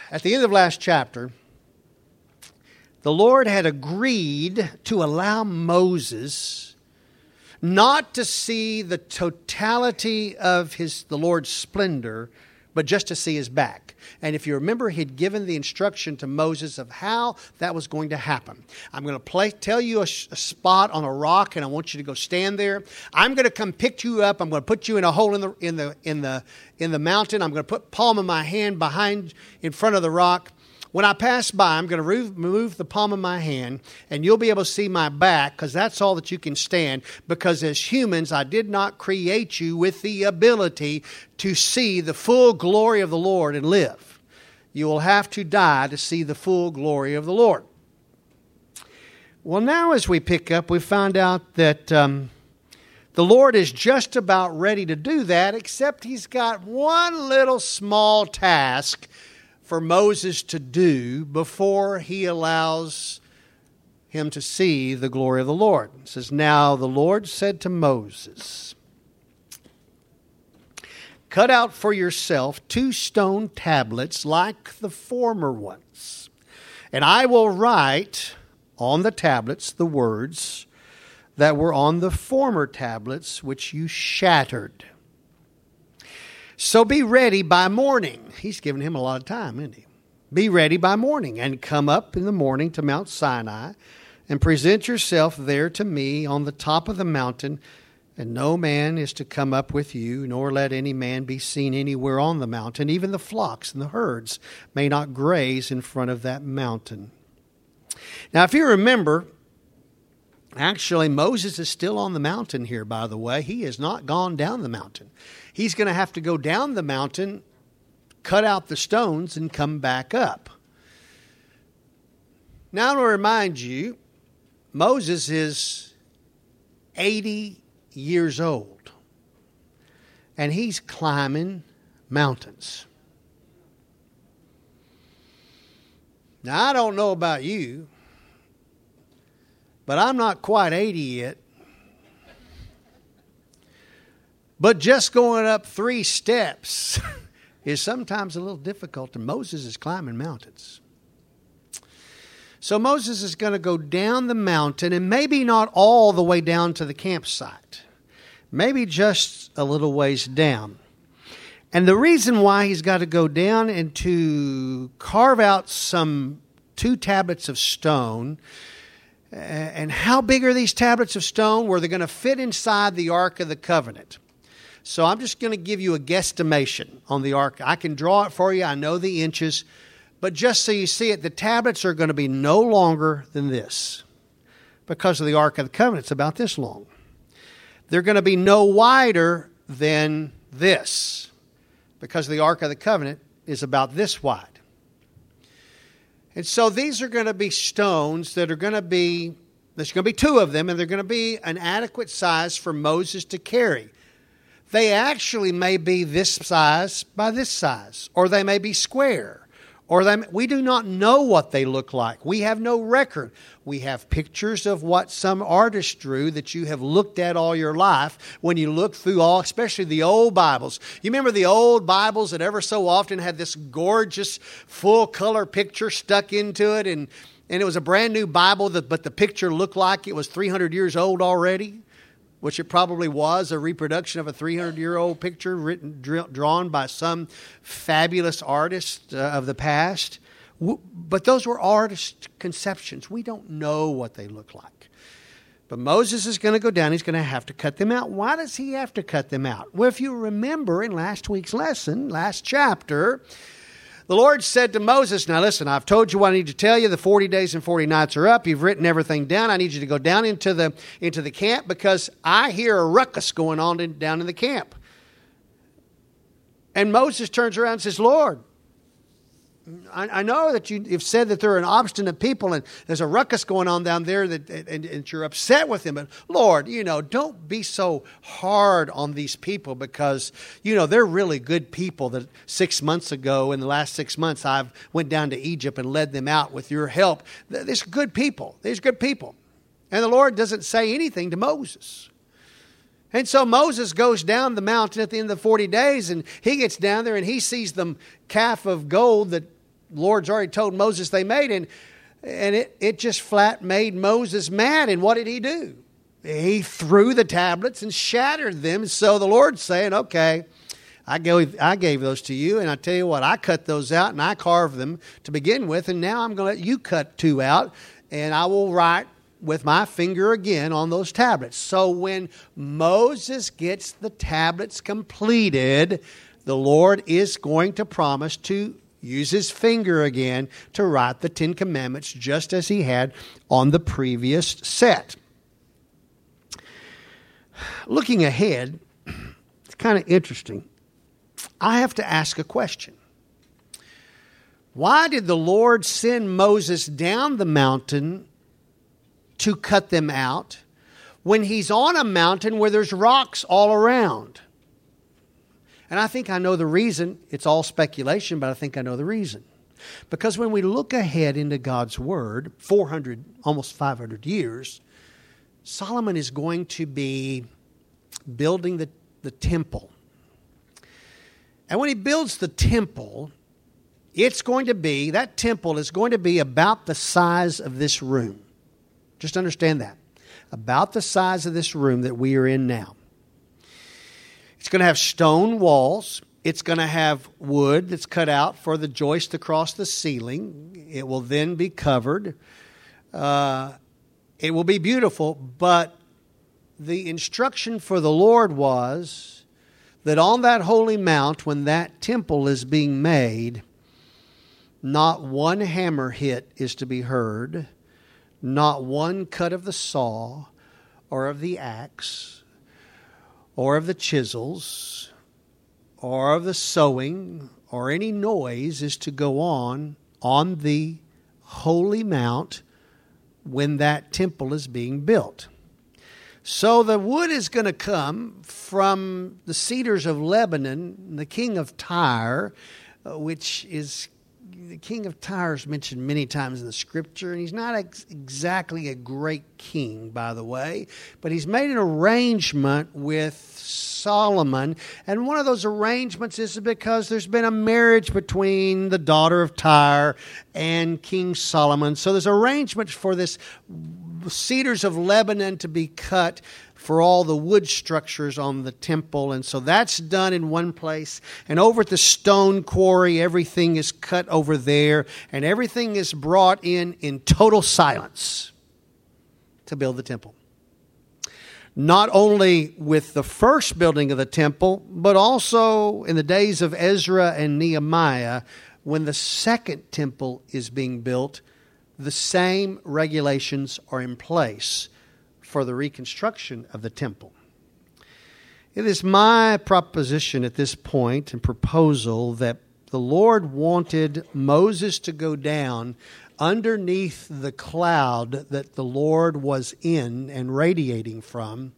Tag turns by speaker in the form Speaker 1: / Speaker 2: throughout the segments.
Speaker 1: at the end of last chapter, the Lord had agreed to allow Moses not to see the totality of the Lord's splendor, but just to see his back. And if you remember, he'd given the instruction to Moses of how that was going to happen. I'm going to tell you a spot on a rock, and I want you to go stand there. I'm going to come pick you up. I'm going to put you in a hole in the mountain. I'm going to put palm of my hand in front of the rock. When I pass by, I'm going to remove the palm of my hand, and you'll be able to see my back, because that's all that you can stand. Because as humans, I did not create you with the ability to see the full glory of the Lord and live. You will have to die to see the full glory of the Lord. Well, now as we pick up, we find out that the Lord is just about ready to do that, except he's got one little small task for Moses to do before he allows him to see the glory of the Lord. It says, "Now the Lord said to Moses, cut out for yourself 2 stone tablets like the former ones, and I will write on the tablets the words that were on the former tablets which you shattered. So be ready by morning." He's giving him a lot of time, isn't he? "Be ready by morning, and come up in the morning to Mount Sinai, and present yourself there to me on the top of the mountain, and no man is to come up with you, nor let any man be seen anywhere on the mountain. Even the flocks and the herds may not graze in front of that mountain." Now, if you remember, actually, Moses is still on the mountain here, by the way. He has not gone down the mountain. He's going to have to go down the mountain, cut out the stones, and come back up. Now, I want to remind you, Moses is 80 years old, and he's climbing mountains. Now, I don't know about you, but I'm not quite 80 yet. But just going up 3 steps is sometimes a little difficult, and Moses is climbing mountains. So Moses is going to go down the mountain, and maybe not all the way down to the campsite. Maybe just a little ways down. And the reason why he's got to go down and to carve out some 2 tablets of stone. And how big are these tablets of stone? Were they going to fit inside the Ark of the Covenant? So I'm just going to give you a guesstimation on the Ark. I can draw it for you. I know the inches. But just so you see it, the tablets are going to be no longer than this. Because of the Ark of the Covenant, it's about this long. They're going to be no wider than this. Because the Ark of the Covenant is about this wide. And so these are going to be stones that are going to be, there's going to be 2 of them, and they're going to be an adequate size for Moses to carry. They actually may be this size by this size, or they may be square, or we do not know what they look like. We have no record. We have pictures of what some artist drew that you have looked at all your life when you look through especially the old Bibles. You remember the old Bibles that ever so often had this gorgeous full color picture stuck into it, and it was a brand new Bible, but the picture looked like it was 300 years old already, which it probably was a reproduction of a 300-year-old picture drawn by some fabulous artist of the past. But those were artist conceptions. We don't know what they look like. But Moses is going to go down. He's going to have to cut them out. Why does he have to cut them out? Well, if you remember in last week's lesson, last chapter, the Lord said to Moses, "Now listen, I've told you what I need to tell you. The 40 days and 40 nights are up. You've written everything down. I need you to go down into the camp, because I hear a ruckus going on down in the camp." And Moses turns around and says, "Lord, I know that you've said that they're an obstinate people, and there's a ruckus going on down there, and you're upset with them. But Lord, don't be so hard on these people, because, they're really good people that 6 months ago, in the last 6 months, I've went down to Egypt and led them out with your help. They're good people. They're good people." And the Lord doesn't say anything to Moses. And so Moses goes down the mountain at the end of the 40 days, and he gets down there and he sees the calf of gold that Lord's already told Moses they made, and it just flat made Moses mad. And what did he do? He threw the tablets and shattered them. So the Lord's saying, okay, I gave those to you, and I tell you what, I cut those out and I carved them to begin with, and now I'm going to let you cut 2 out, and I will write with my finger again on those tablets. So when Moses gets the tablets completed, the Lord is going to promise to use his finger again to write the 10 Commandments just as he had on the previous set. Looking ahead, it's kind of interesting. I have to ask a question. Why did the Lord send Moses down the mountain to cut them out when he's on a mountain where there's rocks all around? And I think I know the reason. It's all speculation, but I think I know the reason. Because when we look ahead into God's Word, 400, almost 500 years, Solomon is going to be building the temple. And when he builds the temple, that temple is going to be about the size of this room. Just understand that. About the size of this room that we are in now. It's going to have stone walls. It's going to have wood that's cut out for the joist across the ceiling. It will then be covered. It will be beautiful, but the instruction for the Lord was that on that holy mount, when that temple is being made, not one hammer hit is to be heard, not one cut of the saw or of the axe or of the chisels or of the sewing or any noise is to go on the holy mount when that temple is being built. So the wood is going to come from the cedars of Lebanon, the king of Tyre, which is, the king of Tyre is mentioned many times in the scripture, and he's not exactly a great king, by the way, but he's made an arrangement with Solomon, and one of those arrangements is because there's been a marriage between the daughter of Tyre and King Solomon. So there's arrangements for this cedars of Lebanon to be cut for all the wood structures on the temple. And so that's done in one place. And over at the stone quarry, everything is cut over there. And everything is brought in total silence to build the temple. Not only with the first building of the temple, but also in the days of Ezra and Nehemiah, when the second temple is being built, the same regulations are in place for the reconstruction of the temple. It is my proposition at this point and proposal that the Lord wanted Moses to go down underneath the cloud that the Lord was in and radiating from,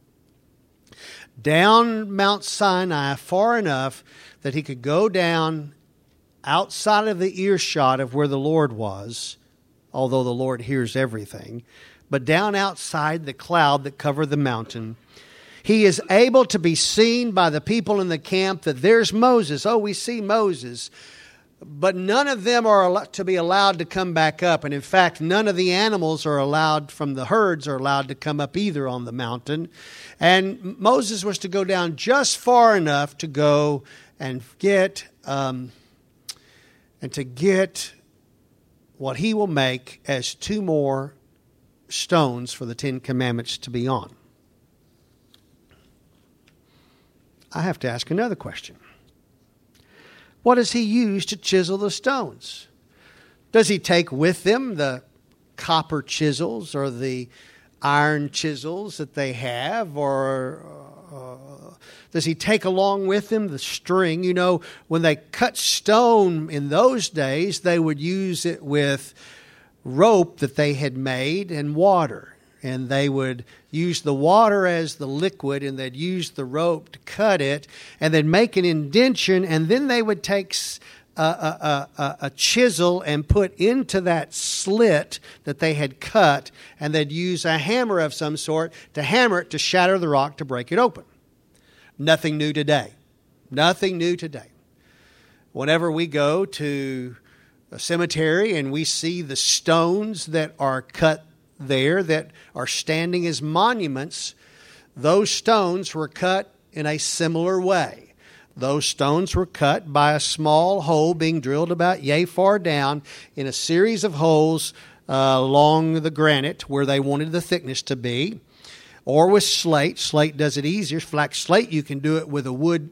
Speaker 1: down Mount Sinai far enough that he could go down outside of the earshot of where the Lord was, although the Lord hears everything, but down outside the cloud that covered the mountain. He is able to be seen by the people in the camp that there's Moses. Oh, we see Moses. But none of them are to be allowed to come back up. And in fact, none of the animals are allowed from the herds are allowed to come up either on the mountain. And Moses was to go down just far enough to go and get what he will make as 2 more stones for the 10 Commandments to be on. I have to ask another question. What does he use to chisel the stones? Does he take with him the copper chisels or the iron chisels that they have? Or does he take along with him the string? You know, when they cut stone in those days, they would use it with rope that they had made and water. And they would use the water as the liquid, and they'd use the rope to cut it, and they'd make an indentation, and then they would take a chisel and put into that slit that they had cut, and they'd use a hammer of some sort to hammer it to shatter the rock to break it open. Nothing new today. Nothing new today. Whenever we go to cemetery and we see the stones that are cut there that are standing as monuments, those stones were cut in a similar way. Those stones were cut by a small hole being drilled about yay far down in a series of holes along the granite where they wanted the thickness to be, or with slate. Slate does it easier. Like slate, you can do it with a wood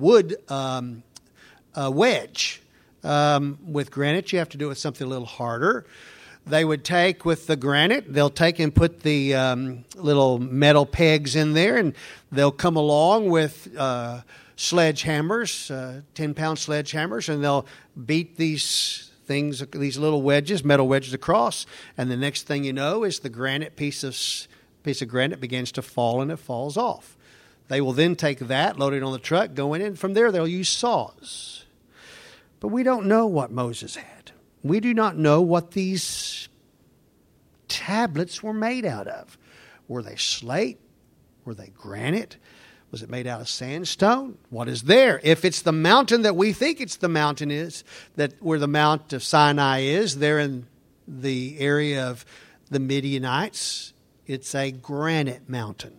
Speaker 1: wedge. With granite, you have to do it with something a little harder. They would take with the granite, they'll take and put the little metal pegs in there, and they'll come along with sledgehammers, 10-pound sledgehammers, and they'll beat these things, these little wedges, metal wedges across, and the next thing you know is the granite piece of granite begins to fall and it falls off. They will then take that, load it on the truck, go in, and from there they'll use saws. But we don't know what Moses had. We do not know what these tablets were made out of. Were they slate? Were they granite? Was it made out of sandstone? What is there? If it's the mountain that we think it's the mountain is, that where the Mount of Sinai is, there in the area of the Midianites, it's a granite mountain.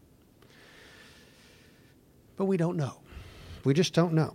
Speaker 1: But we don't know. We just don't know.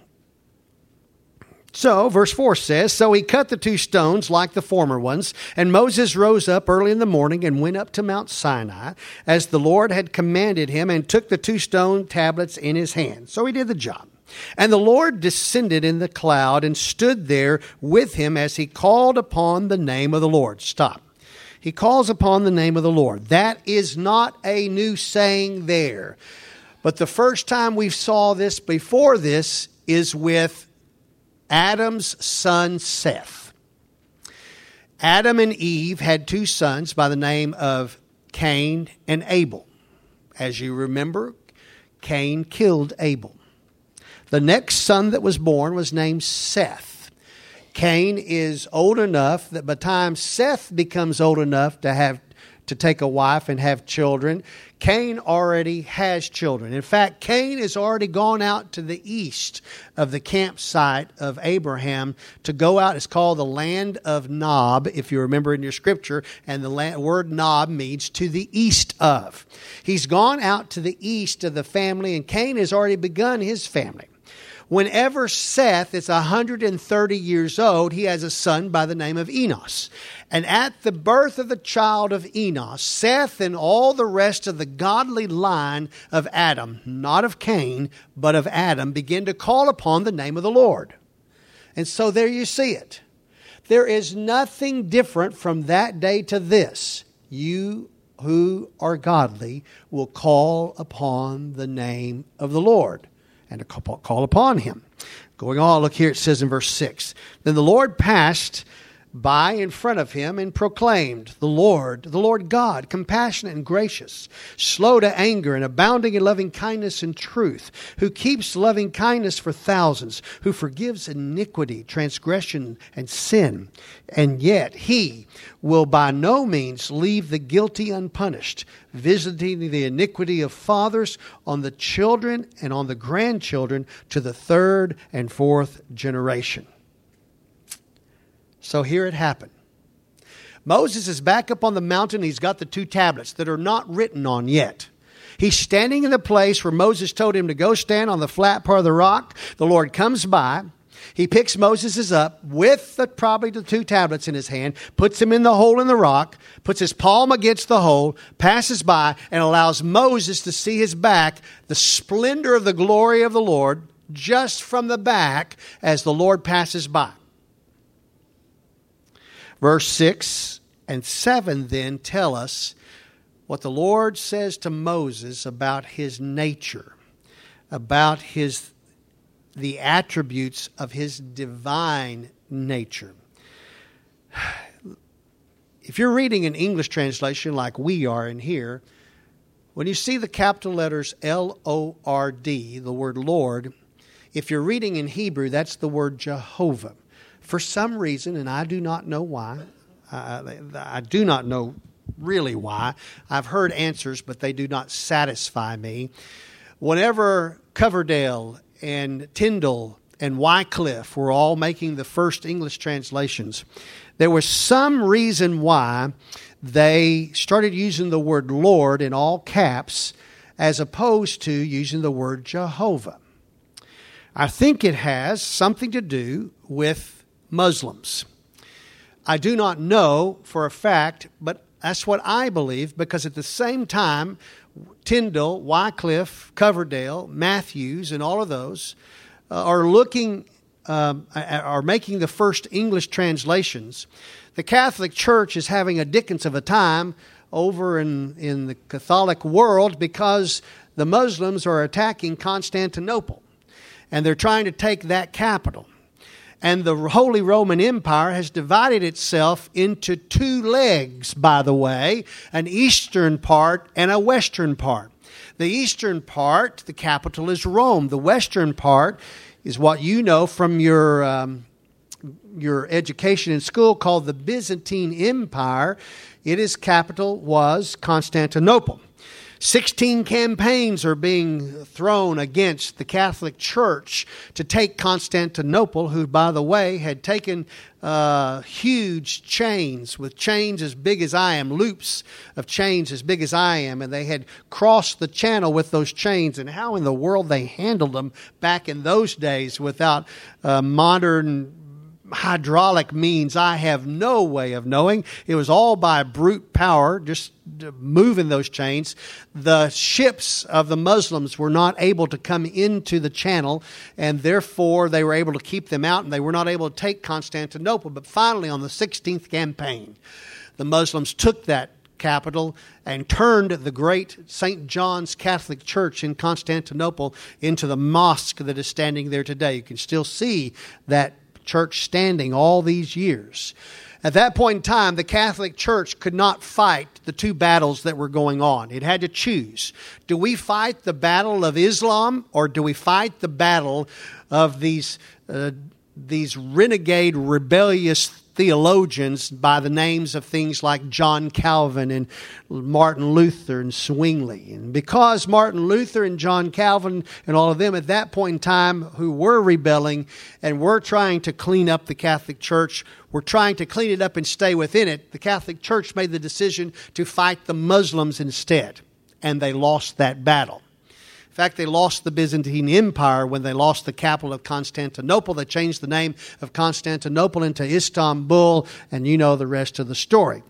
Speaker 1: So, verse 4 says, "So he cut the 2 stones like the former ones, and Moses rose up early in the morning and went up to Mount Sinai, as the Lord had commanded him, and took the 2 stone tablets in his hand." So he did the job. "And the Lord descended in the cloud and stood there with him as he called upon the name of the Lord." Stop. He calls upon the name of the Lord. That is not a new saying there. But the first time we saw this before this is with Adam's son Seth. Adam and Eve had 2 sons by the name of Cain and Abel. As you remember, Cain killed Abel. The next son that was born was named Seth. Cain is old enough that by the time Seth becomes old enough to take a wife and have children, Cain already has children. In fact, Cain has already gone out to the east of the campsite of Abraham to go out. It's called the land of Nob, if you remember in your scripture, and the word Nob means to the east of. He's gone out to the east of the family, and Cain has already begun his family. Whenever Seth is 130 years old, he has a son by the name of Enos. And at the birth of the child of Enos, Seth and all the rest of the godly line of Adam, not of Cain, but of Adam, begin to call upon the name of the Lord. And so there you see it. There is nothing different from that day to this. You who are godly will call upon the name of the Lord and to call upon him. Going on, look here, it says in verse 6, "Then the Lord passed by in front of him and proclaimed, the Lord God, compassionate and gracious, slow to anger and abounding in loving kindness and truth, who keeps loving kindness for thousands, who forgives iniquity, transgression, and sin. And yet he will by no means leave the guilty unpunished, visiting the iniquity of fathers on the children and on the grandchildren to the 3rd and 4th generation." So here it happened. Moses is back up on the mountain. He's got the 2 tablets that are not written on yet. He's standing in the place where Moses told him to go stand on the flat part of the rock. The Lord comes by. He picks Moses up with probably the 2 tablets in his hand, puts him in the hole in the rock, puts his palm against the hole, passes by, and allows Moses to see his back, the splendor of the glory of the Lord, just from the back as the Lord passes by. Verse 6 and 7 then tell us what the Lord says to Moses about his nature, about the attributes of his divine nature. If you're reading an English translation like we are in here, when you see the capital letters L-O-R-D, the word Lord, if you're reading in Hebrew, that's the word Jehovah. For some reason, and I do not know why, I do not know really why. I've heard answers, but they do not satisfy me. Whenever Coverdale and Tyndall and Wycliffe were all making the first English translations, there was some reason why they started using the word Lord in all caps as opposed to using the word Jehovah. I think it has something to do with Muslims. I do not know for a fact, but that's what I believe, because at the same time, Tyndale, Wycliffe, Coverdale, Matthews, and all of those are making the first English translations. The Catholic Church is having a dickens of a time over in the Catholic world because the Muslims are attacking Constantinople, and they're trying to take that capital. And the Holy Roman Empire has divided itself into two legs, by the way, an eastern part and a western part. The eastern part, the capital is Rome. The western part is what you know from your education in school called the Byzantine Empire. Its capital was Constantinople. 16 campaigns are being thrown against the Catholic Church to take Constantinople, who, by the way, had taken huge chains, with chains as big as I am, loops of chains as big as I am, and they had crossed the channel with those chains. And how in the world they handled them back in those days without modern hydraulic means, I have no way of knowing. It was all by brute power, just moving those chains. The ships of the Muslims were not able to come into the channel, and therefore they were able to keep them out, and they were not able to take Constantinople. But finally, on the 16th campaign, the Muslims took that capital and turned the great St. John's Catholic Church in Constantinople into the mosque that is standing there today. You can still see that church standing all these years. At that point in time, the Catholic Church could not fight the two battles that were going on. It had to choose. Do we fight the battle of Islam, or do we fight the battle of these renegade, rebellious theologians by the names of things like John Calvin and Martin Luther and Zwingli? And because Martin Luther and John Calvin and all of them at that point in time who were rebelling and were trying to clean up the Catholic Church, were trying to clean it up and stay within it, the Catholic Church made the decision to fight the Muslims instead. And they lost that battle. In fact, they lost the Byzantine Empire when they lost the capital of Constantinople. They changed the name of Constantinople into Istanbul, and you know the rest of the story.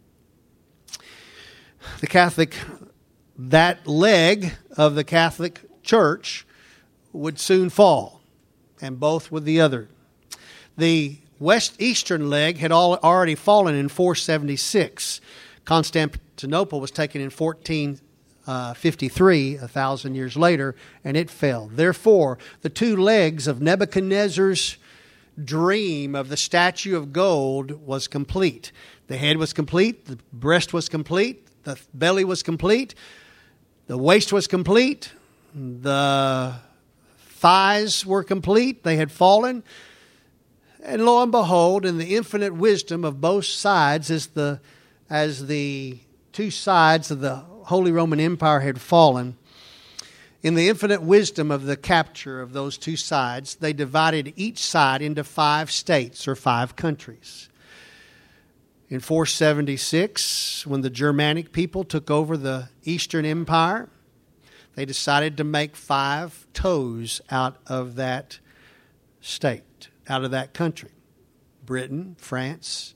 Speaker 1: That leg of the Catholic Church would soon fall, and both would the other. The eastern leg had already fallen in 476. Constantinople was taken in 1453, 1,000 years later, and it fell. Therefore, the two legs of Nebuchadnezzar's dream of the statue of gold was complete. The head was complete, the breast was complete, the belly was complete, the waist was complete, the thighs were complete, they had fallen. And lo and behold, in the infinite wisdom of both sides, as the two sides of the Holy Roman Empire had fallen, in the infinite wisdom of the capture of those two sides, they divided each side into 5 states or 5 countries. In 476, when the Germanic people took over the Eastern Empire, they decided to make 5 toes out of that state, out of that country. Britain, France,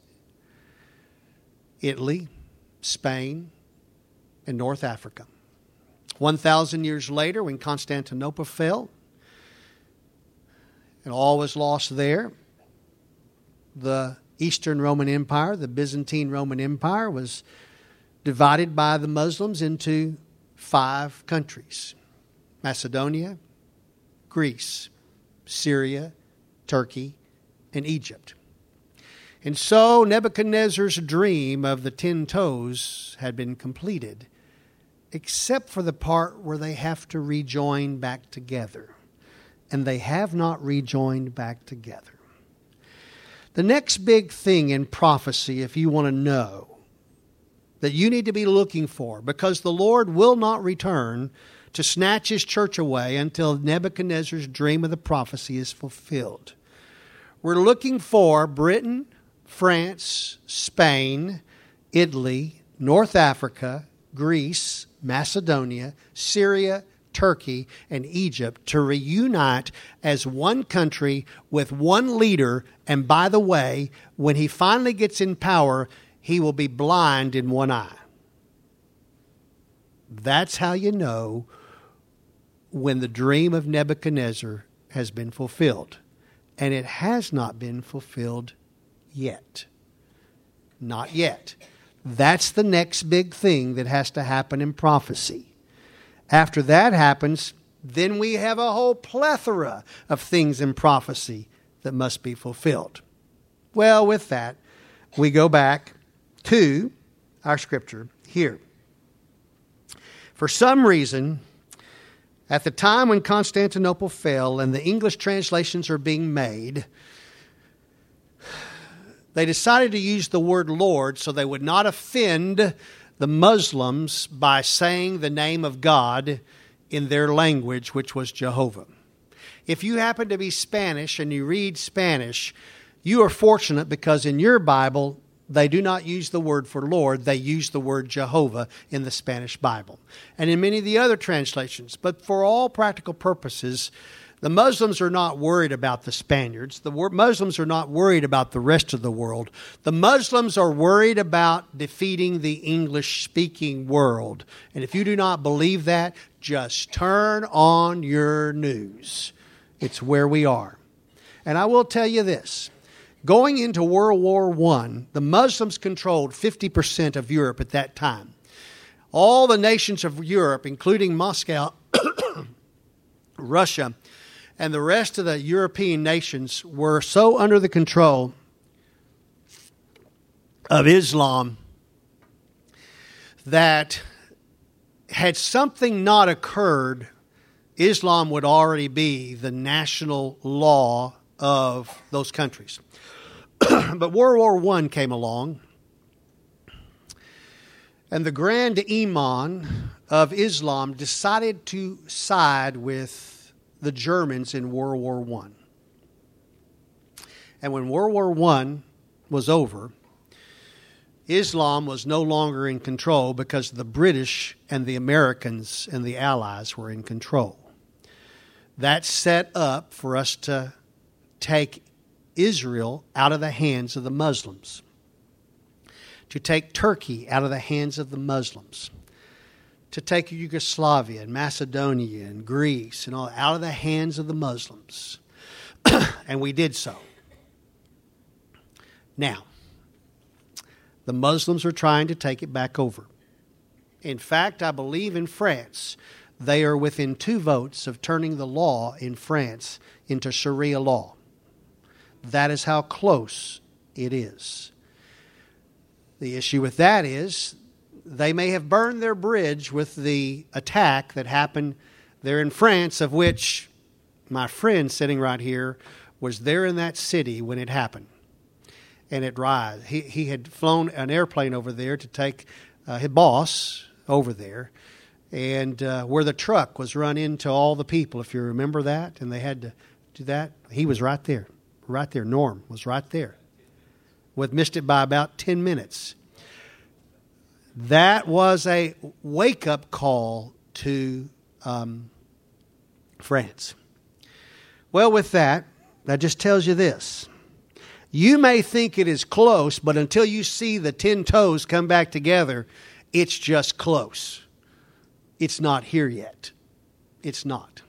Speaker 1: Italy, Spain, and North Africa. 1,000 years later, when Constantinople fell, and all was lost there, the Eastern Roman Empire, the Byzantine Roman Empire, was divided by the Muslims into 5 countries: Macedonia, Greece, Syria, Turkey, and Egypt. And so Nebuchadnezzar's dream of the 10 toes had been completed, except for the part where they have to rejoin back together. And they have not rejoined back together. The next big thing in prophecy, if you want to know, that you need to be looking for, because the Lord will not return to snatch his church away until Nebuchadnezzar's dream of the prophecy is fulfilled. We're looking for Britain, France, Spain, Italy, North Africa, Greece, Macedonia, Syria, Turkey, and Egypt to reunite as one country with one leader. And by the way, when he finally gets in power, he will be blind in one eye. That's how you know when the dream of Nebuchadnezzar has been fulfilled. And it has not been fulfilled yet. Not yet. That's the next big thing that has to happen in prophecy. After that happens, then we have a whole plethora of things in prophecy that must be fulfilled. Well, with that, we go back to our scripture here. For some reason, at the time when Constantinople fell and the English translations are being made, they decided to use the word Lord so they would not offend the Muslims by saying the name of God in their language, which was Jehovah. If you happen to be Spanish and you read Spanish, you are fortunate because in your Bible, they do not use the word for Lord. They use the word Jehovah in the Spanish Bible and in many of the other translations. But for all practical purposes, the Muslims are not worried about the Spaniards. The Muslims are not worried about the rest of the world. The Muslims are worried about defeating the English-speaking world. And if you do not believe that, just turn on your news. It's where we are. And I will tell you this. Going into World War I, the Muslims controlled 50% of Europe at that time. All the nations of Europe, including Moscow, Russia, and the rest of the European nations were so under the control of Islam that had something not occurred, Islam would already be the national law of those countries. But World War I came along, and the Grand Imam of Islam decided to side with the Germans in World War I. And when World War I was over, Islam was no longer in control because the British and the Americans and the Allies were in control. That set up for us to take Israel out of the hands of the Muslims, to take Turkey out of the hands of the Muslims, to take Yugoslavia and Macedonia and Greece and all out of the hands of the Muslims. And we did so. Now, the Muslims are trying to take it back over. In fact, I believe in France, they are within 2 votes of turning the law in France into Sharia law. That is how close it is. The issue with that is they may have burned their bridge with the attack that happened there in France, of which my friend sitting right here was there in that city when it happened. And it rise. He had flown an airplane over there to take his boss over there, and where the truck was run into all the people, if you remember that, and they had to do that. He was right there. Right there. Norm was right there. Missed it by about 10 minutes. That was a wake-up call to France. Well, with that just tells you this. You may think it is close, but until you see the 10 toes come back together, it's just close. It's not here yet. It's not.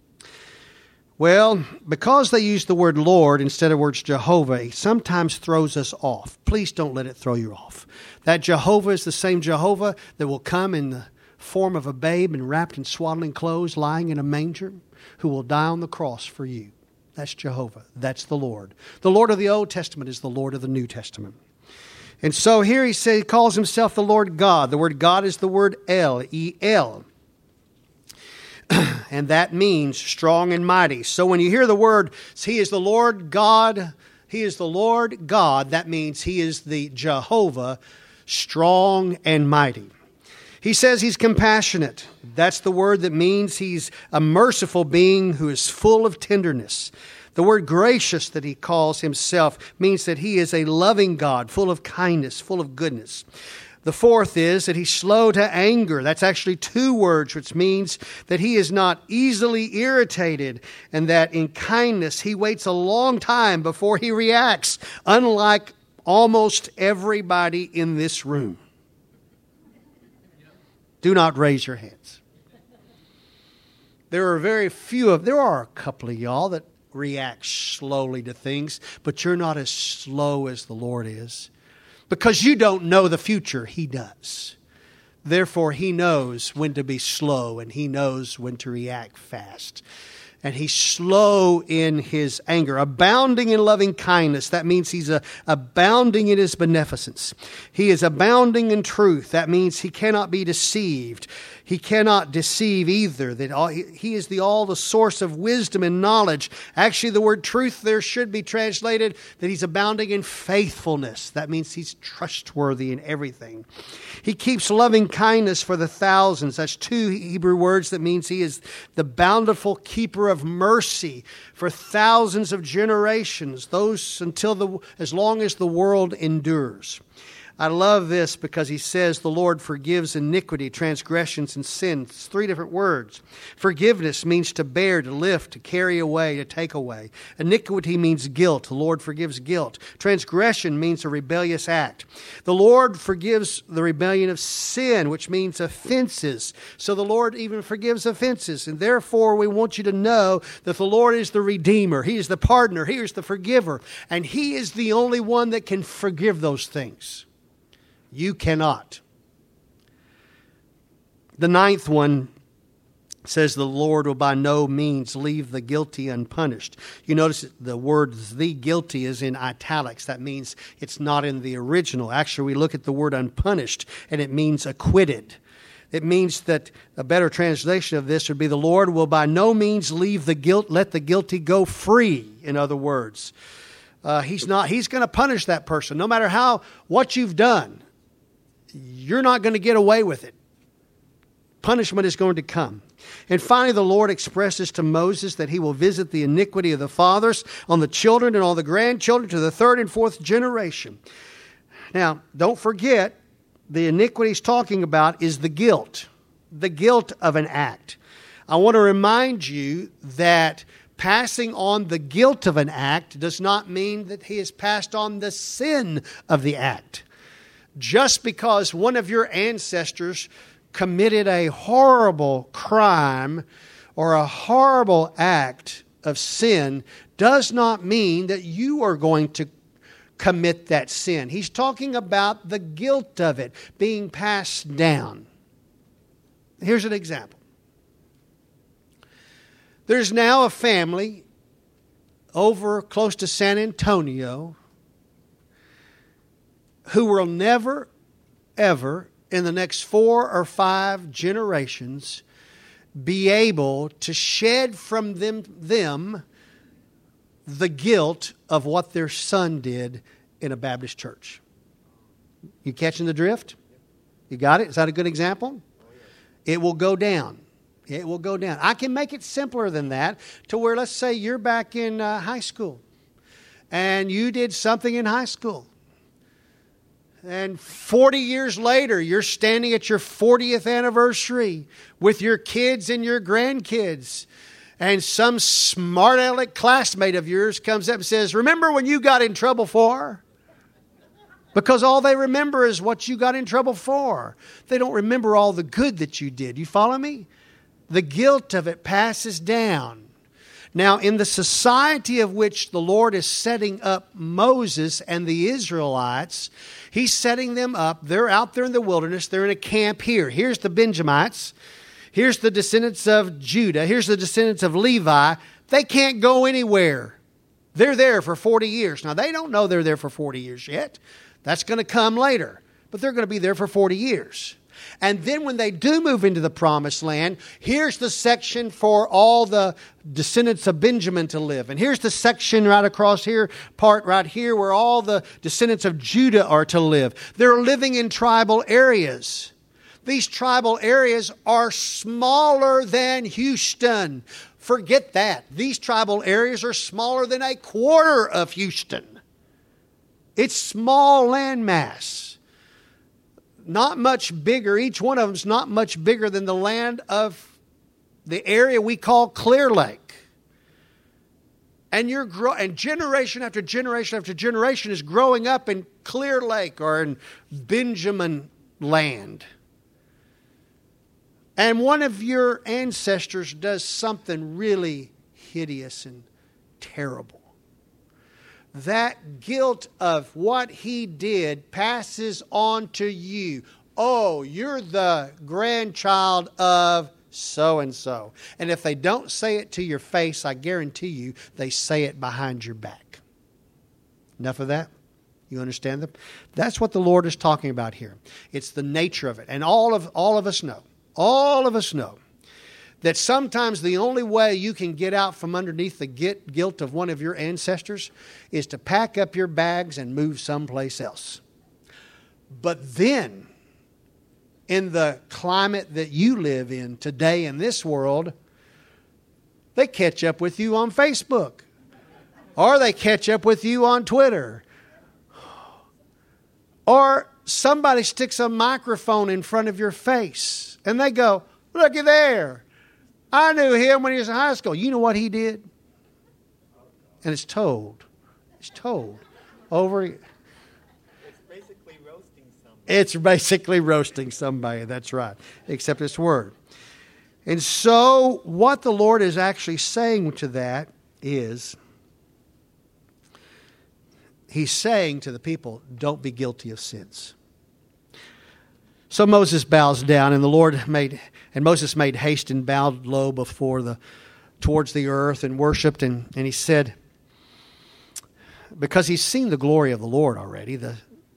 Speaker 1: Well, because they use the word Lord instead of words Jehovah, it sometimes throws us off. Please don't let it throw you off. That Jehovah is the same Jehovah that will come in the form of a babe and wrapped in swaddling clothes, lying in a manger, who will die on the cross for you. That's Jehovah. That's the Lord. The Lord of the Old Testament is the Lord of the New Testament. And so here he calls himself the Lord God. The word God is the word El, E-L. And that means strong and mighty. So when you hear the word, He is the Lord God, He is the Lord God, that means He is the Jehovah, strong and mighty. He says he's compassionate. That's the word that means he's a merciful being who is full of tenderness. The word gracious that he calls himself means that he is a loving God, full of kindness, full of goodness. The fourth is that he's slow to anger. That's actually two words, which means that he is not easily irritated, and that in kindness he waits a long time before he reacts, unlike almost everybody in this room. Do not raise your hands. There are a couple of y'all that react slowly to things, but you're not as slow as the Lord is. Because you don't know the future, He does. Therefore, He knows when to be slow, and He knows when to react fast. And He's slow in His anger, abounding in loving kindness. That means He's abounding in His beneficence. He is abounding in truth. That means He cannot be deceived. He cannot deceive either. He is all the source of wisdom and knowledge. Actually, the word truth there should be translated that He's abounding in faithfulness. That means He's trustworthy in everything. He keeps loving kindness for the thousands. That's two Hebrew words that means He is the bountiful keeper of mercy for thousands of generations, as long as the world endures. I love this because he says the Lord forgives iniquity, transgressions, and sins. It's three different words. Forgiveness means to bear, to lift, to carry away, to take away. Iniquity means guilt. The Lord forgives guilt. Transgression means a rebellious act. The Lord forgives the rebellion of sin, which means offenses. So the Lord even forgives offenses. And therefore, we want you to know that the Lord is the Redeemer. He is the pardoner. He is the forgiver. And He is the only one that can forgive those things. You cannot. The ninth one says the Lord will by no means leave the guilty unpunished. You notice the word "the guilty" is in italics. That means it's not in the original. Actually, we look at the word unpunished, and it means acquitted. It means that a better translation of this would be the Lord will by no means let the guilty go free, in other words. He's going to punish that person. No matter what you've done, you're not going to get away with it. Punishment is going to come. And finally, the Lord expresses to Moses that He will visit the iniquity of the fathers on the children and on the grandchildren to the third and fourth generation. Now, don't forget, the iniquity He's talking about is the guilt of an act. I want to remind you that passing on the guilt of an act does not mean that He has passed on the sin of the act. Just because one of your ancestors committed a horrible crime or a horrible act of sin does not mean that you are going to commit that sin. He's talking about the guilt of it being passed down. Here's an example. There's now a family over close to San Antonio who will never, ever, in the next 4 or 5 generations, be able to shed from them the guilt of what their son did in a Baptist church. You catching the drift? You got it? Is that a good example? It will go down. It will go down. I can make it simpler than that to where, let's say you're back in high school and you did something in high school. And 40 years later, you're standing at your 40th anniversary with your kids and your grandkids. And some smart aleck classmate of yours comes up and says, "Remember when you got in trouble for?" Because all they remember is what you got in trouble for. They don't remember all the good that you did. You follow me? The guilt of it passes down. Now, in the society of which the Lord is setting up Moses and the Israelites, He's setting them up. They're out there in the wilderness. They're in a camp here. Here's the Benjamites. Here's the descendants of Judah. Here's the descendants of Levi. They can't go anywhere. They're there for 40 years. Now, they don't know they're there for 40 years yet. That's going to come later. But they're going to be there for 40 years. And then when they do move into the promised land, here's the section for all the descendants of Benjamin to live. And here's the section right across here, part right here, where all the descendants of Judah are to live. They're living in tribal areas. These tribal areas are smaller than Houston. Forget that. These tribal areas are smaller than a quarter of Houston. It's small landmass. Not much bigger. Each one of them is not much bigger than the land of the area we call Clear Lake. And and generation after generation after generation is growing up in Clear Lake or in Benjamin land. And one of your ancestors does something really hideous and terrible. That guilt of what he did passes on to you. Oh, you're the grandchild of so-and-so. And if they don't say it to your face, I guarantee you they say it behind your back. Enough of that? You understand that? That's what the Lord is talking about here. It's the nature of it. And all of us know that sometimes the only way you can get out from underneath the guilt of one of your ancestors is to pack up your bags and move someplace else. But then, in the climate that you live in today in this world, they catch up with you on Facebook. Or they catch up with you on Twitter. Or somebody sticks a microphone in front of your face and they go, looky there. I knew him when he was in high school. You know what he did? And it's told. It's told over. It's basically roasting somebody. That's right. Except it's word. And so what the Lord is actually saying to that is, He's saying to the people, don't be guilty of sins. So Moses bows down, and Moses made haste and bowed low towards the earth and worshipped, and he said, because he's seen the glory of the Lord already, the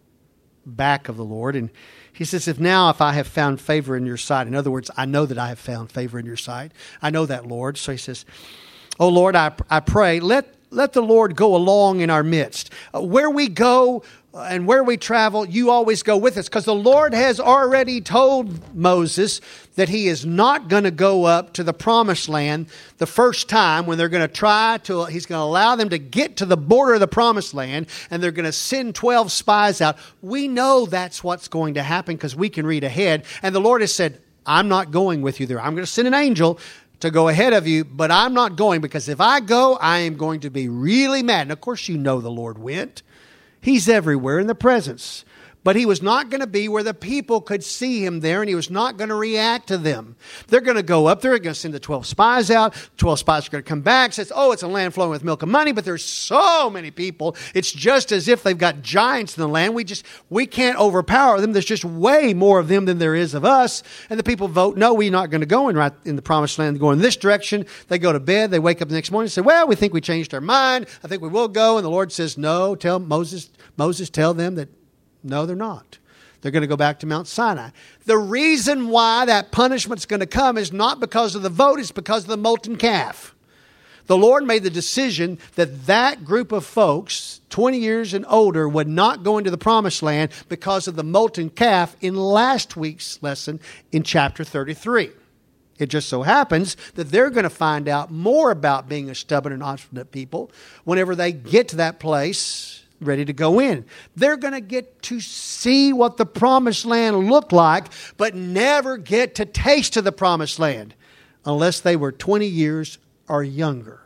Speaker 1: back of the Lord, and he says, if I have found favor in your sight, in other words, I know that I have found favor in your sight. I know that, Lord. So he says, oh Lord, I pray, let the Lord go along in our midst. Where we go and where we travel, you always go with us. Because the Lord has already told Moses that he is not going to go up to the promised land the first time when they're going to he's going to allow them to get to the border of the promised land and they're going to send 12 spies out. We know that's what's going to happen because we can read ahead. And the Lord has said, I'm not going with you there. I'm going to send an angel to go ahead of you, but I'm not going because if I go, I am going to be really mad. And of course, you know the Lord went. He's everywhere in the presence. But he was not going to be where the people could see him there, and he was not going to react to them. They're going to go up there, they're going to send the 12 spies out. 12 spies are going to come back, says, oh, it's a land flowing with milk and money, but there's so many people. It's just as if they've got giants in the land. We can't overpower them. There's just way more of them than there is of us. And the people vote, no, we're not going to go in the promised land, go in this direction. They go to bed, they wake up the next morning and say, well, we think we changed our mind. I think we will go. And the Lord says, no, tell Moses, tell them that no, they're not. They're going to go back to Mount Sinai. The reason why that punishment's going to come is not because of the vote, it's because of the molten calf. The Lord made the decision that group of folks, 20 years and older, would not go into the promised land because of the molten calf in last week's lesson in chapter 33. It just so happens that they're going to find out more about being a stubborn and obstinate people whenever they get to that place ready to go in. They're going to get to see what the promised land looked like, but never get to taste of the promised land unless they were 20 years or younger.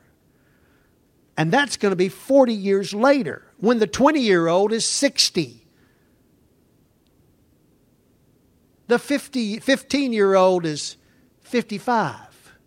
Speaker 1: And that's going to be 40 years later when the 20-year-old is 60. The 15-year-old is 55.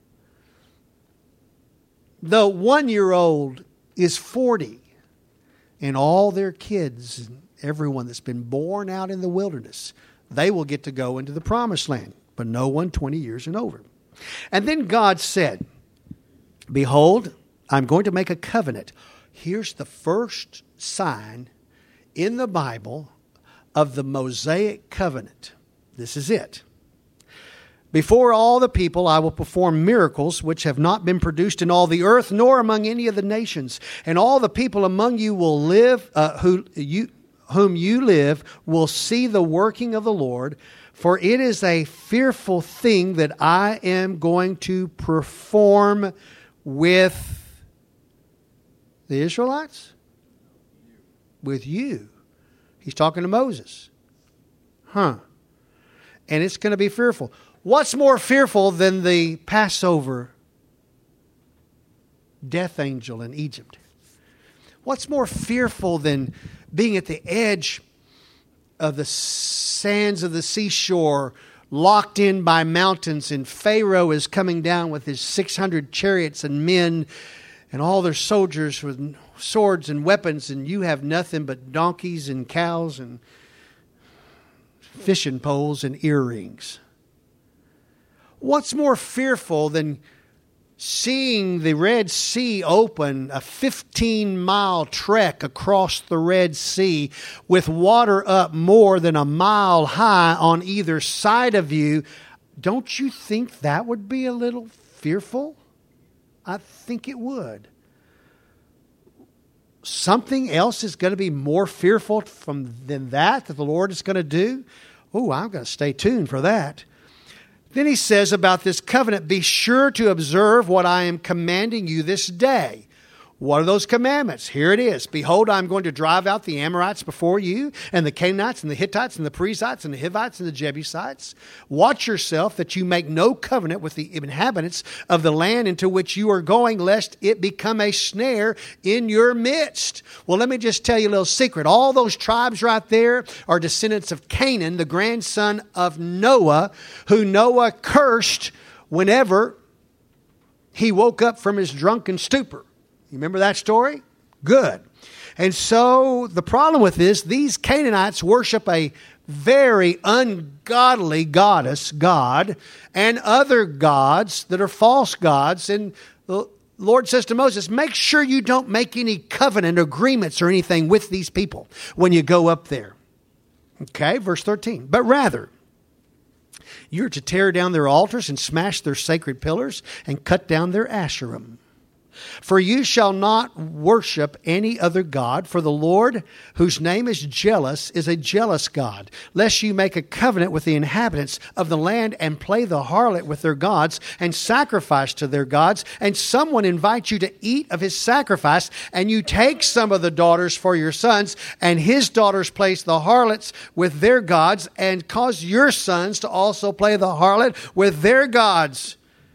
Speaker 1: The 1-year-old is 40. And all their kids, everyone that's been born out in the wilderness, they will get to go into the promised land, but no one 20 years and over. And then God said, behold, I'm going to make a covenant. Here's the first sign in the Bible of the Mosaic covenant. This is it. Before all the people I will perform miracles which have not been produced in all the earth, nor among any of the nations. And all the people among you will live, whom you live, will see the working of the Lord. For it is a fearful thing that I am going to perform with the Israelites? With you. He's talking to Moses. And it's going to be fearful. What's more fearful than the Passover death angel in Egypt? What's more fearful than being at the edge of the sands of the seashore, locked in by mountains, and Pharaoh is coming down with his 600 chariots and men and all their soldiers with swords and weapons, and you have nothing but donkeys and cows and fishing poles and earrings? What's more fearful than seeing the Red Sea open, a 15-mile trek across the Red Sea with water up more than a mile high on either side of you? Don't you think that would be a little fearful? I think it would. Something else is going to be more fearful than that the Lord is going to do? Oh, I'm going to stay tuned for that. Then he says about this covenant, be sure to observe what I am commanding you this day. What are those commandments? Here it is. Behold, I'm going to drive out the Amorites before you, and the Canaanites, and the Hittites, and the Perizzites, and the Hivites, and the Jebusites. Watch yourself that you make no covenant with the inhabitants of the land into which you are going, lest it become a snare in your midst. Well, let me just tell you a little secret. All those tribes right there are descendants of Canaan, the grandson of Noah, who Noah cursed whenever he woke up from his drunken stupor. You remember that story? Good. And so the problem with this, these Canaanites worship a very ungodly goddess, God, and other gods that are false gods. And the Lord says to Moses, make sure you don't make any covenant agreements or anything with these people when you go up there. Okay, verse 13. But rather, you're to tear down their altars and smash their sacred pillars and cut down their Asherim. For you shall not worship any other god, for the Lord, whose name is jealous, is a jealous God, lest you make a covenant with the inhabitants of the land and play the harlot with their gods and sacrifice to their gods, and someone invites you to eat of his sacrifice, and you take some of the daughters for your sons, and his daughters place the harlots with their gods, and cause your sons to also play the harlot with their gods.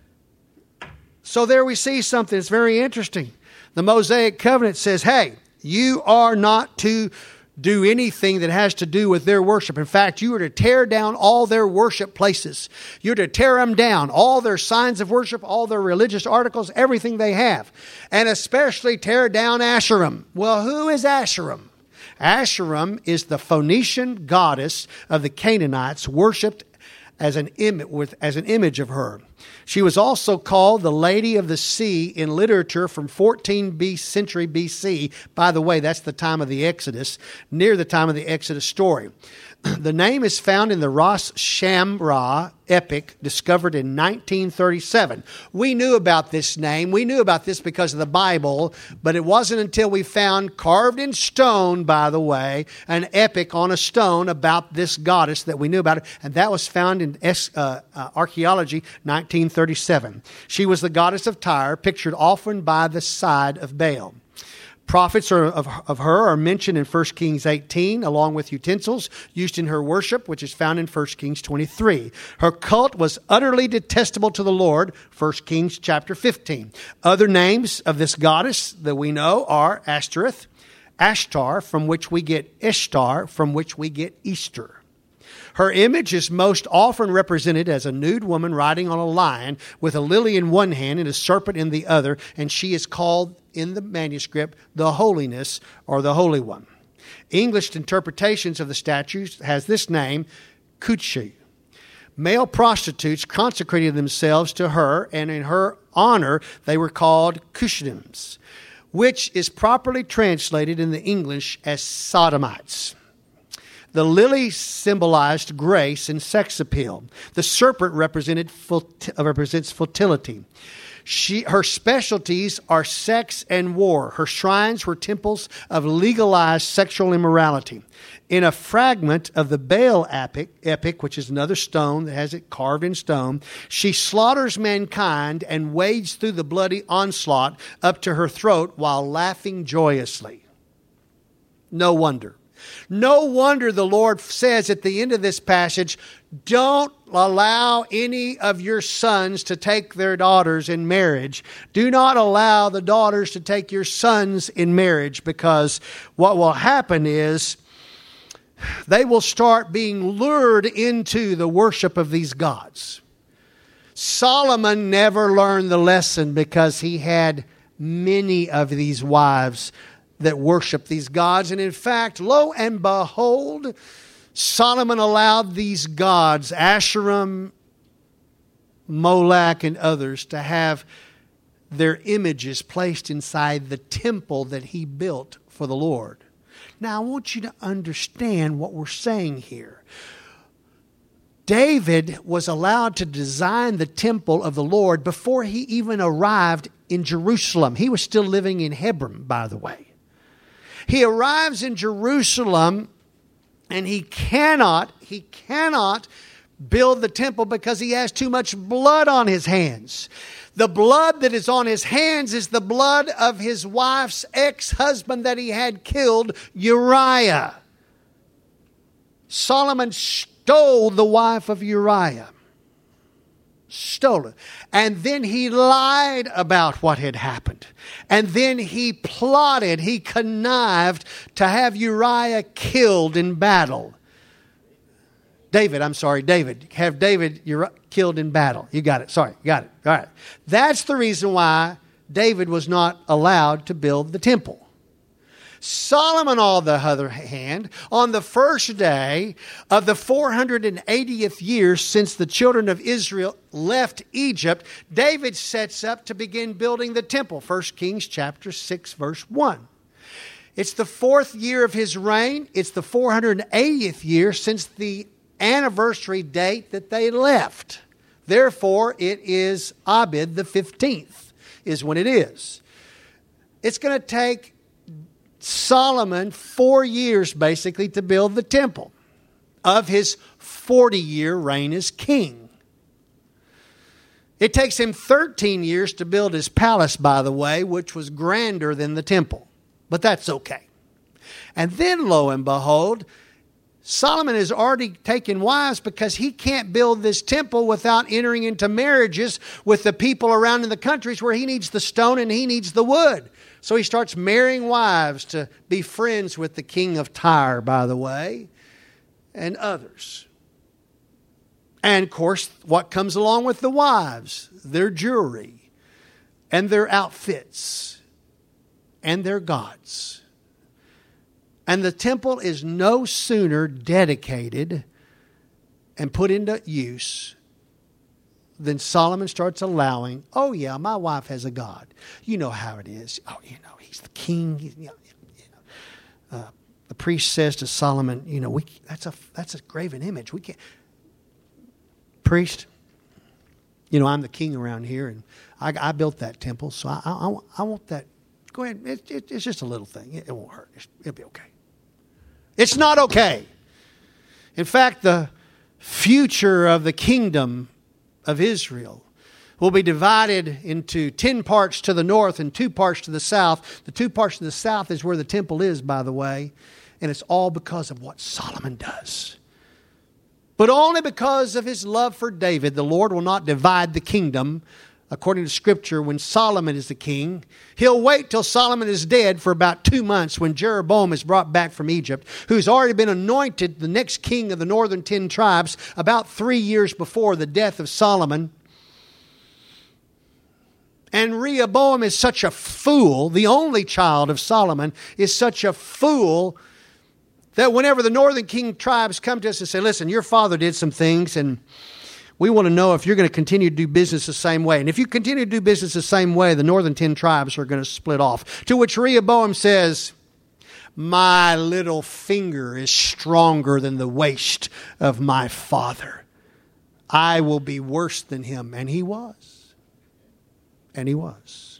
Speaker 1: So there we see something that's very interesting. The Mosaic covenant says, hey, you are not to do anything that has to do with their worship. In fact, you are to tear down all their worship places. You're to tear them down, all their signs of worship, all their religious articles, everything they have. And especially tear down Asherim. Well, who is Asherim? Asherim is the Phoenician goddess of the Canaanites, worshipped as an image of her. She was also called the Lady of the Sea in literature from 14th century BC. By the way, that's the time of the Exodus, near the time of the Exodus story. The name is found in the Ras Shamra epic discovered in 1937. We knew about this name. We knew about this because of the Bible, but it wasn't until we found carved in stone, by the way, an epic on a stone about this goddess that we knew about it, and that was found in archaeology 1937. She was the goddess of Tyre, pictured often by the side of Baal. Prophets of her are mentioned in 1 Kings 18, along with utensils used in her worship, which is found in 1 Kings 23. Her cult was utterly detestable to the Lord, 1 Kings chapter 15. Other names of this goddess that we know are Ashtoreth, Ashtar, from which we get Ishtar, from which we get Easter. Her image is most often represented as a nude woman riding on a lion with a lily in one hand and a serpent in the other, and she is called in the manuscript the Holiness or the Holy One. English interpretations of the statue has this name, Kutshi. Male prostitutes consecrated themselves to her, and in her honor they were called Cushnims, which is properly translated in the English as sodomites. The lily symbolized grace and sex appeal. The serpent represents fertility. Her specialties are sex and war. Her shrines were temples of legalized sexual immorality. In a fragment of the Baal epic, which is another stone that has it carved in stone, she slaughters mankind and wades through the bloody onslaught up to her throat while laughing joyously. No wonder. No wonder the Lord says at the end of this passage, don't allow any of your sons to take their daughters in marriage. Do not allow the daughters to take your sons in marriage, because what will happen is they will start being lured into the worship of these gods. Solomon never learned the lesson because he had many of these wives that worship these gods. And in fact, lo and behold, Solomon allowed these gods, Asherim, Molech, and others, to have their images placed inside the temple that he built for the Lord. Now, I want you to understand what we're saying here. David was allowed to design the temple of the Lord before he even arrived in Jerusalem. He was still living in Hebron, by the way. He arrives in Jerusalem and he cannot build the temple because he has too much blood on his hands. The blood that is on his hands is the blood of his wife's ex-husband that he had killed, Uriah. Solomon stole the wife of Uriah. Stole it. And then he lied about what had happened. And then he plotted, he connived to have Uriah killed in battle. David. Have David killed in battle. You got it. Sorry, you got it. All right. That's the reason why David was not allowed to build the temple. Solomon, on the other hand, on the first day of the 480th year since the children of Israel left Egypt, David sets up to begin building the temple. 1 Kings chapter 6, verse 1. It's the 4th year of his reign. It's the 480th year since the anniversary date that they left. Therefore, it is Abib the 15th is when it is. It's going to take Solomon 4 years basically to build the temple of his 40-year reign as king. It takes him 13 years to build his palace, by the way, which was grander than the temple. But that's okay. And then, lo and behold, Solomon has already taken wives because he can't build this temple without entering into marriages with the people around in the countries where he needs the stone and he needs the wood. So he starts marrying wives to be friends with the king of Tyre, by the way, and others. And, of course, what comes along with the wives? Their jewelry and their outfits and their gods. And the temple is no sooner dedicated and put into use than Solomon starts allowing, oh yeah, my wife has a god. You know how it is. Oh, he's the king. The priest says to Solomon, that's a graven image. We can't. Priest, I'm the king around here, and I built that temple, so I want that. Go ahead. It's just a little thing. It won't hurt. It'll be okay. It's not okay. In fact, the future of the kingdom of Israel will be divided into 10 parts to the north and 2 parts to the south. The 2 parts to the south is where the temple is, by the way. And it's all because of what Solomon does. But only because of his love for David, the Lord will not divide the kingdom. According to Scripture, when Solomon is the king, he'll wait till Solomon is dead for about 2 months when Jeroboam is brought back from Egypt, who's already been anointed the next king of the northern 10 tribes about 3 years before the death of Solomon. And Rehoboam is such a fool, the only child of Solomon is such a fool that whenever the northern king tribes come to us and say, listen, your father did some things and we want to know if you're going to continue to do business the same way. And if you continue to do business the same way, the northern 10 tribes are going to split off. To which Rehoboam says, my little finger is stronger than the waist of my father. I will be worse than him. And he was. And he was.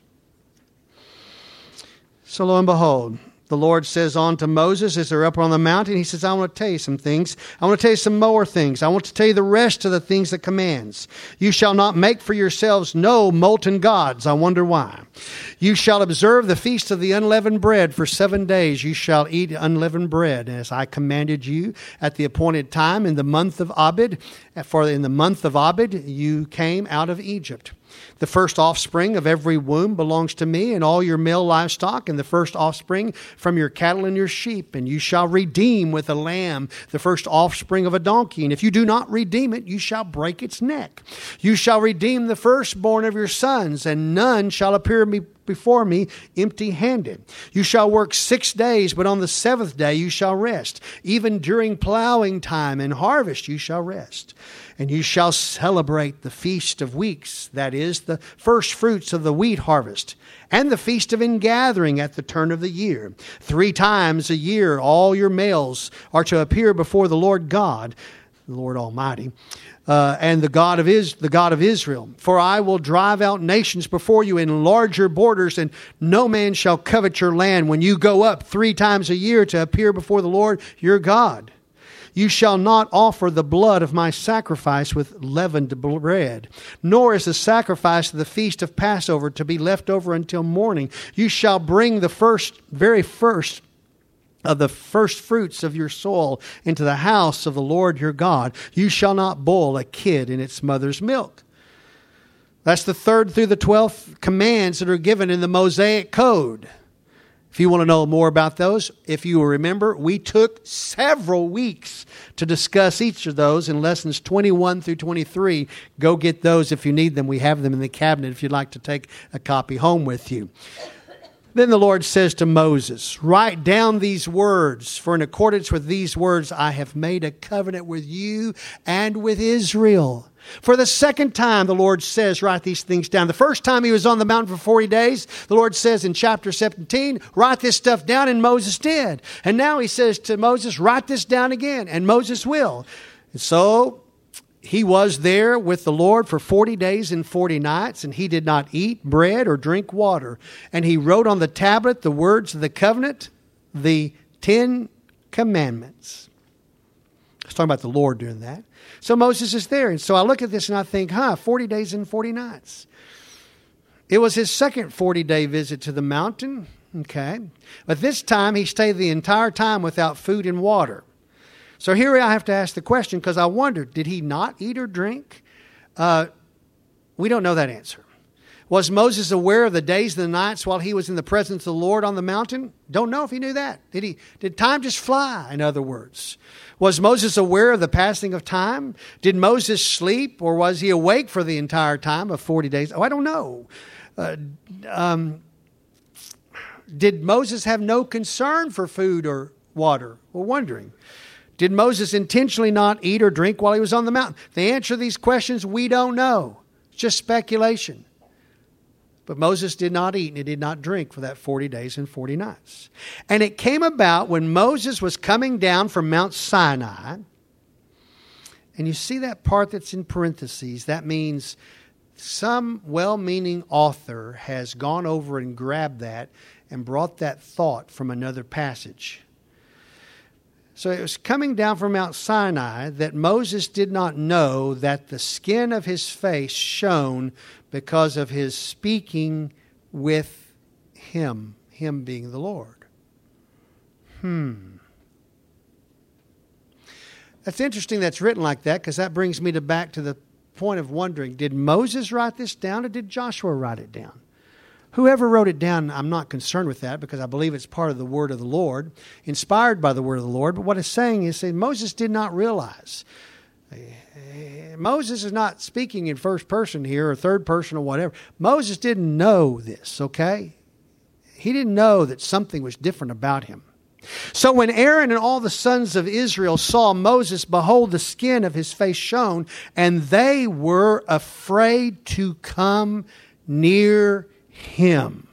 Speaker 1: So lo and behold, the Lord says on to Moses as they're up on the mountain, he says, I want to tell you some things. I want to tell you some more things. I want to tell you the rest of the things that commands. You shall not make for yourselves no molten gods. I wonder why. You shall observe the feast of the unleavened bread for 7 days. You shall eat unleavened bread, as I commanded you at the appointed time in the month of Abib. For in the month of Abib you came out of Egypt. The first offspring of every womb belongs to me, and all your male livestock, and the first offspring from your cattle and your sheep. And you shall redeem with a lamb the first offspring of a donkey. And if you do not redeem it, you shall break its neck. You shall redeem the firstborn of your sons, and none shall appear before me empty-handed. You shall work 6 days, but on the 7th day you shall rest. Even during plowing time and harvest you shall rest. And you shall celebrate the Feast of Weeks, that is, the first fruits of the wheat harvest, and the Feast of Ingathering at the turn of the year. 3 times a year all your males are to appear before the Lord God, the Lord Almighty, and the God of Israel. For I will drive out nations before you in larger borders, and no man shall covet your land when you go up 3 times a year to appear before the Lord your God. You shall not offer the blood of my sacrifice with leavened bread, nor is the sacrifice of the feast of Passover to be left over until morning. You shall bring the very first of the first fruits of your soil into the house of the Lord your God. You shall not boil a kid in its mother's milk. That's the 3rd through the 12th commands that are given in the Mosaic Code. If you want to know more about those, if you remember, we took several weeks to discuss each of those in lessons 21 through 23. Go get those if you need them. We have them in the cabinet if you'd like to take a copy home with you. Then the Lord says to Moses, write down these words, for in accordance with these words I have made a covenant with you and with Israel. For the second time, the Lord says, write these things down. The first time he was on the mountain for 40 days, the Lord says in chapter 17, write this stuff down, and Moses did. And now he says to Moses, write this down again, and Moses will. And so he was there with the Lord for 40 days and 40 nights, and he did not eat bread or drink water. And he wrote on the tablet the words of the covenant, the 10 commandments. I was talking about the Lord doing that. So Moses is there. And so I look at this and I think, 40 days and 40 nights. It was his second 40-day visit to the mountain. Okay. But this time he stayed the entire time without food and water. So here I have to ask the question, because I wondered, did he not eat or drink? We don't know that answer. Was Moses aware of the days and the nights while he was in the presence of the Lord on the mountain? Don't know if he knew that. Did time just fly, in other words? Was Moses aware of the passing of time? Did Moses sleep, or was he awake for the entire time of 40 days? I don't know. Did Moses have no concern for food or water? We're wondering. Did Moses intentionally not eat or drink while he was on the mountain? The answer to these questions, we don't know. It's just speculation. But Moses did not eat and he did not drink for that 40 days and 40 nights. And it came about when Moses was coming down from Mount Sinai. And you see that part that's in parentheses. That means some well-meaning author has gone over and grabbed that and brought that thought from another passage. So it was coming down from Mount Sinai that Moses did not know that the skin of his face shone because of his speaking with him being the Lord. That's interesting that's written like that, because that brings me back to the point of wondering, did Moses write this down or did Joshua write it down? Whoever wrote it down, I'm not concerned with that, because I believe it's part of the word of the Lord, inspired by the word of the Lord. But what it's saying is that Moses did not realize. Moses is not speaking in first person here or third person or whatever. Moses didn't know this, okay? He didn't know that something was different about him. So when Aaron and all the sons of Israel saw Moses, behold, the skin of his face shone, and they were afraid to come near him.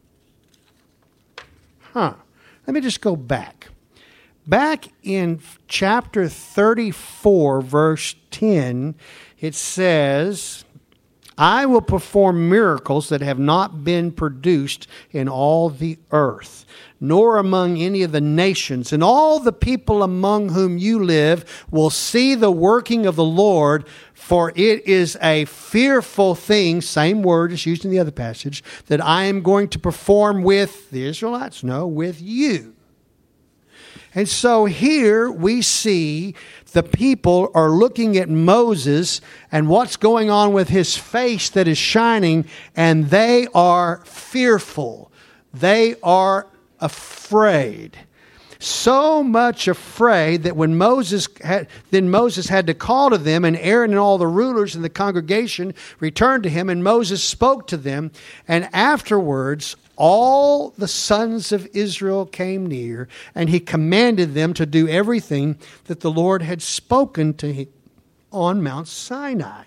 Speaker 1: Let me just go back. Back in chapter 34, verse 10, it says, I will perform miracles that have not been produced in all the earth, nor among any of the nations. And all the people among whom you live will see the working of the Lord, for it is a fearful thing," same word as used in the other passage, "that I am going to perform with the Israelites." No, with you. And so here we see the people are looking at Moses and what's going on with his face that is shining, and they are fearful. They are afraid. So much afraid that when Moses had to call to them, and Aaron and all the rulers in the congregation returned to him, and Moses spoke to them, and afterwards all the sons of Israel came near, and he commanded them to do everything that the Lord had spoken to him on Mount Sinai.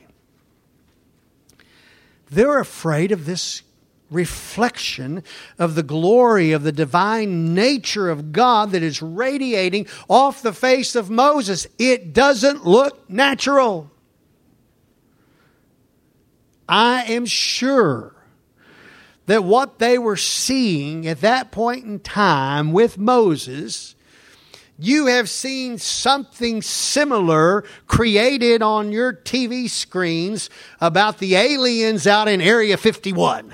Speaker 1: They're afraid of this reflection of the glory of the divine nature of God that is radiating off the face of Moses. It doesn't look natural. I am sure that what they were seeing at that point in time with Moses, you have seen something similar created on your TV screens about the aliens out in Area 51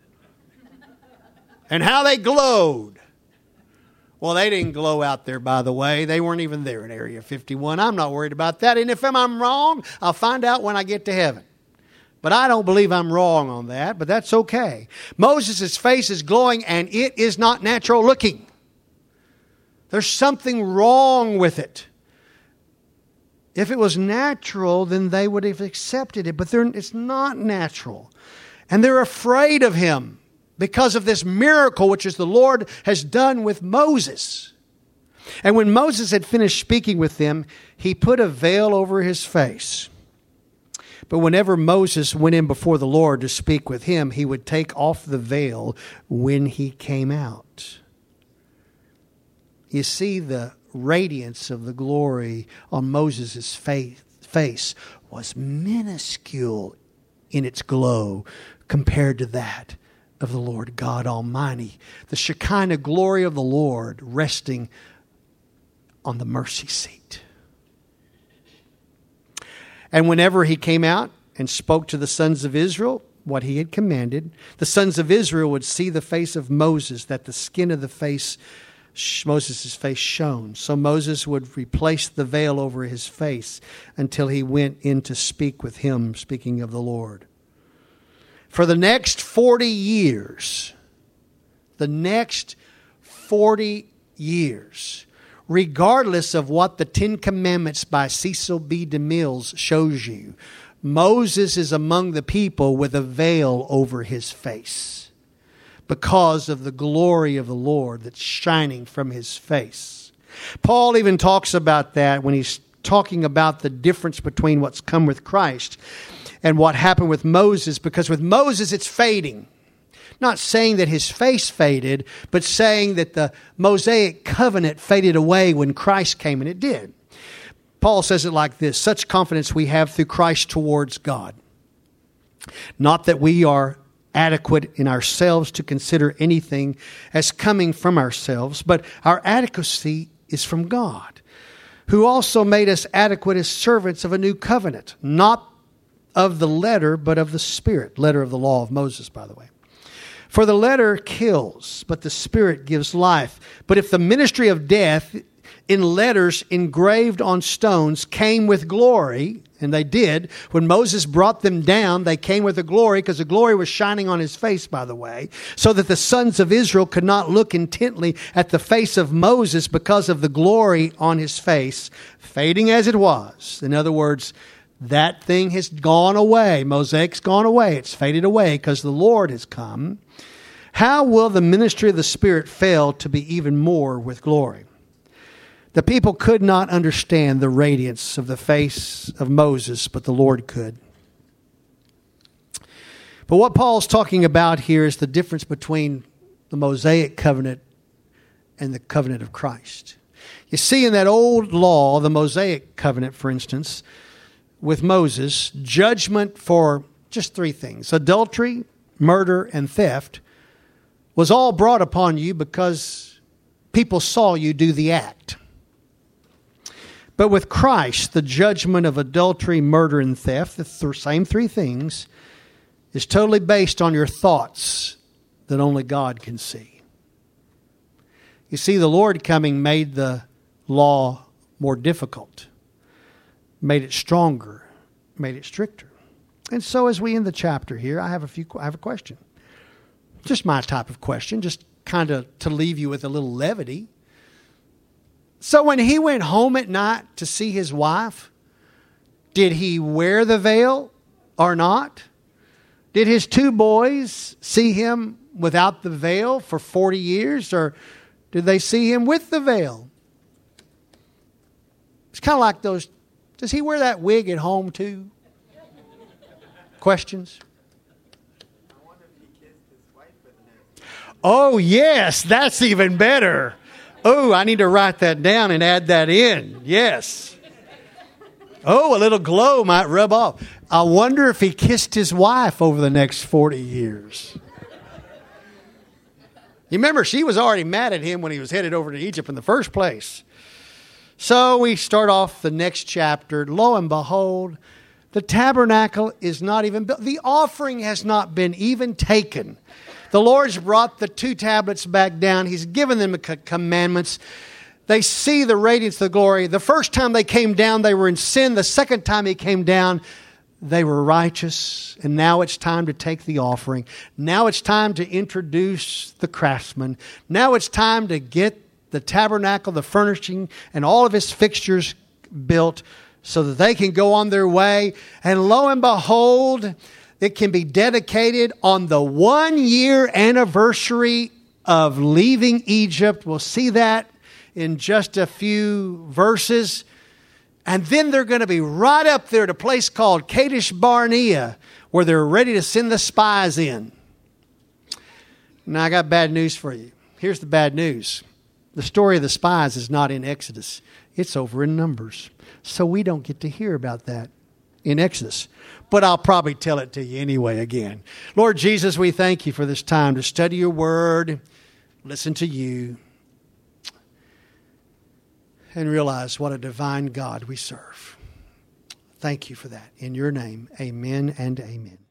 Speaker 1: and how they glowed. Well, they didn't glow out there, by the way. They weren't even there in Area 51. I'm not worried about that. And if I'm wrong, I'll find out when I get to heaven. But I don't believe I'm wrong on that, but that's okay. Moses' face is glowing, and it is not natural looking. There's something wrong with it. If it was natural, then they would have accepted it, but it's not natural. And they're afraid of him because of this miracle which is the Lord has done with Moses. And when Moses had finished speaking with them, he put a veil over his face. But whenever Moses went in before the Lord to speak with him, he would take off the veil when he came out. You see, the radiance of the glory on Moses' face was minuscule in its glow compared to that of the Lord God Almighty. The Shekinah glory of the Lord resting on the mercy seat. And whenever he came out and spoke to the sons of Israel what he had commanded, the sons of Israel would see the face of Moses, that the skin of the face, Moses' face shone. So Moses would replace the veil over his face until he went in to speak with him, speaking of the Lord. For the next 40 years, regardless of what the Ten Commandments by Cecil B. DeMille shows you, Moses is among the people with a veil over his face because of the glory of the Lord that's shining from his face. Paul even talks about that when he's talking about the difference between what's come with Christ and what happened with Moses, because with Moses it's fading. Not saying that his face faded, but saying that the Mosaic covenant faded away when Christ came, and it did. Paul says it like this: such confidence we have through Christ towards God. Not that we are adequate in ourselves to consider anything as coming from ourselves, but our adequacy is from God, who also made us adequate as servants of a new covenant, not of the letter, but of the Spirit. Letter of the law of Moses, by the way. For the letter kills, but the Spirit gives life. But if the ministry of death in letters engraved on stones came with glory, and they did, when Moses brought them down, they came with the glory, because the glory was shining on his face, by the way, so that the sons of Israel could not look intently at the face of Moses because of the glory on his face, fading as it was. In other words, that thing has gone away. Mosaic's gone away. It's faded away because the Lord has come. How will the ministry of the Spirit fail to be even more with glory? The people could not understand the radiance of the face of Moses, but the Lord could. But what Paul's talking about here is the difference between the Mosaic covenant and the covenant of Christ. You see, in that old law, the Mosaic covenant, for instance, with Moses, judgment for Just three things. Adultery, murder, and theft was all brought upon you because people saw you do the act. But with Christ, the judgment of adultery, murder, and theft, the same three things, is totally based on your thoughts that only God can see. You see, the Lord coming made the law more difficult, made it stronger, made it stricter. And so as we end the chapter here, I have a question. Just my type of question, just kind of to leave you with a little levity. So when he went home at night to see his wife, did he wear the veil or not? Did his two boys see him without the veil for 40 years, or did they see him with the veil? It's kind of like those, does he wear that wig at home too? Questions?
Speaker 2: I wonder if he kissed his wife for the next.
Speaker 1: Oh, yes, that's even better. Oh, I need to write that down and add that in. Yes. Oh, a little glow might rub off. I wonder if he kissed his wife over the next 40 years. You remember, she was already mad at him when he was headed over to Egypt in the first place. So we start off the next chapter. Lo and behold, the tabernacle is not even built. The offering has not been even taken. The Lord's brought the two tablets back down. He's given them commandments. They see the radiance of the glory. The first time they came down, they were in sin. The second time he came down, they were righteous. And now it's time to take the offering. Now it's time to introduce the craftsman. Now it's time to get the tabernacle, the furnishing, and all of its fixtures built so that they can go on their way. And lo and behold, it can be dedicated on the 1 year anniversary of leaving Egypt. We'll see that in just a few verses. And then they're going to be right up there at a place called Kadesh Barnea, where they're ready to send the spies in. Now, I got bad news for you. Here's the bad news. The story of the spies is not in Exodus. It's over in Numbers. So we don't get to hear about that in Exodus. But I'll probably tell it to you anyway again. Lord Jesus, we thank you for this time to study your word, listen to you, and realize what a divine God we serve. Thank you for that. In your name, amen and amen.